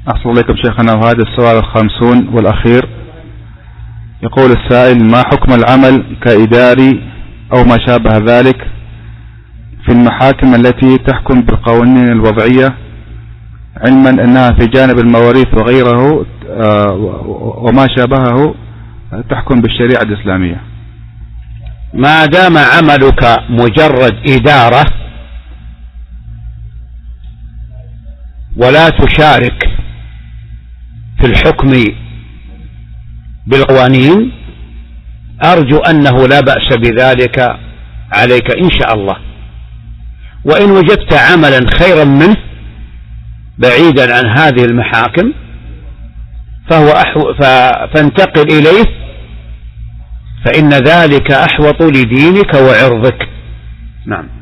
أحسن إليكم شيخنا. وهذا السؤال 50 والأخير. يقول السائل: ما حكم العمل كإداري أو ما شابه ذلك في المحاكم التي تحكم بالقوانين الوضعية، علما أنها في جانب المواريث وغيره وما شابهه تحكم بالشريعة الإسلامية؟ ما دام عملك مجرد إدارة ولا تشارك في الحكم بالقوانين، أرجو أنه لا بأس بذلك عليك إن شاء الله. وإن وجدت عملا خيرا منه بعيدا عن هذه المحاكم فانتقل إليه، فإن ذلك أحوط لدينك وعرضك. نعم.